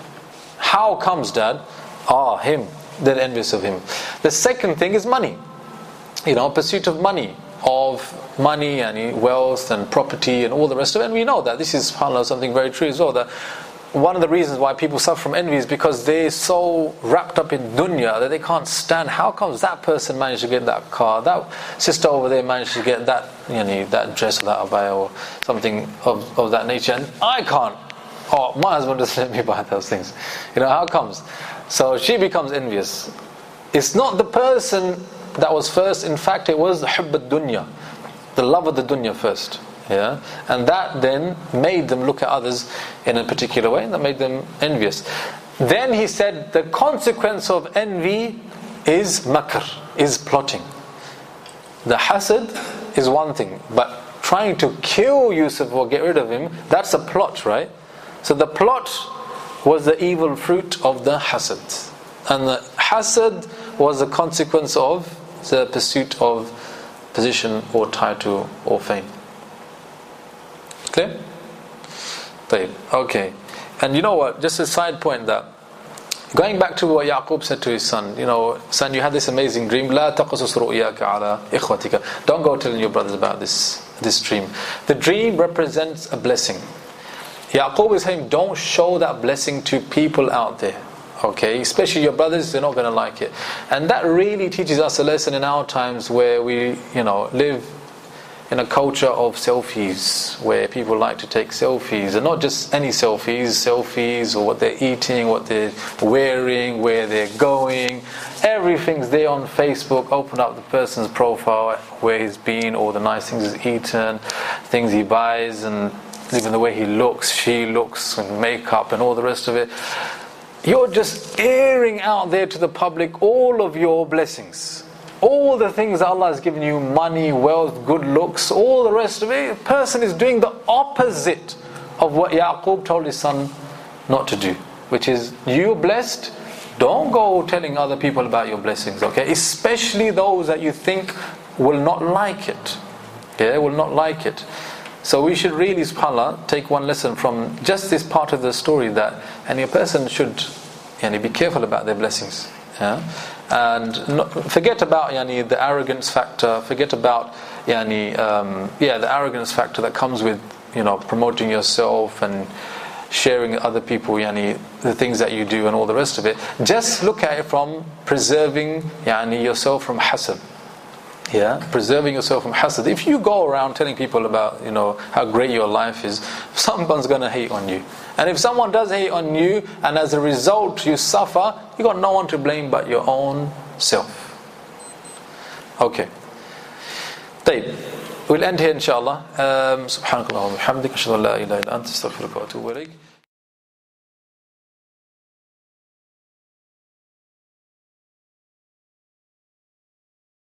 How comes, Dad? Ah, him. They're envious of him. The second thing is money. You know, pursuit of money. Of money and wealth and property and all the rest of it. And we know that. This is, subhanAllah, something very true as well. That one of the reasons why people suffer from envy is because they're so wrapped up in dunya that they can't stand. How comes that person managed to get that car? That sister over there managed to get that, you know, that dress or that abaya or something of, of that nature, and I can't. Oh, my husband doesn't let me buy those things. You know, how comes? So she becomes envious. It's not the person that was first. In fact, it was the hubb ad-dunya, the love of the dunya first. Yeah, and that then made them look at others in a particular way, and that made them envious. Then he said the consequence of envy is makr, is plotting. The hasad is one thing, but trying to kill Yusuf or get rid of him, that's a plot, right? So the plot was the evil fruit of the hasad, and the hasad was the consequence of the pursuit of position or title or fame. Clear? طيب. Okay. And you know what? Just a side point that, going back to what Yaqub said to his son, you know, son, you had this amazing dream. لا تقصص رؤياك على إخوتك. Don't go telling your brothers about this this dream. The dream represents a blessing. Yaqub is saying, don't show that blessing to people out there. Okay, especially your brothers, they're not going to like it. And that really teaches us a lesson in our times where we, you know, live in a culture of selfies, where people like to take selfies, and not just any selfies, selfies or what they're eating, what they're wearing, where they're going. Everything's there on Facebook. Open up the person's profile, where he's been, all the nice things he's eaten, things he buys, and even the way he looks, she looks, and makeup and all the rest of it. You're just airing out there to the public all of your blessings. All the things that Allah has given you, money, wealth, good looks, all the rest of it. A person is doing the opposite of what Yaqub told his son not to do, which is, you're blessed, don't go telling other people about your blessings, okay? Especially those that you think will not like it. Yeah, will not like it. So we should really, subhanAllah, take one lesson from just this part of the story, that any person should yani, be careful about their blessings. Yeah? And not, forget about yani, the arrogance factor, forget about yani, um, yeah, the arrogance factor that comes with, you know, promoting yourself and sharing with other people yani, the things that you do and all the rest of it. Just look at it from preserving yani, yourself from hasad. Yeah, preserving yourself from hasad. If you go around telling people about, you know, how great your life is, someone's going to hate on you. And if someone does hate on you, and as a result you suffer, you got no one to blame but your own self. Okay. طيب. We'll end here inshallah. Um, سبحانك اللهم وبحمدك أشهد أن لا إله إلا أنت أستغفرك وأتوب إليك.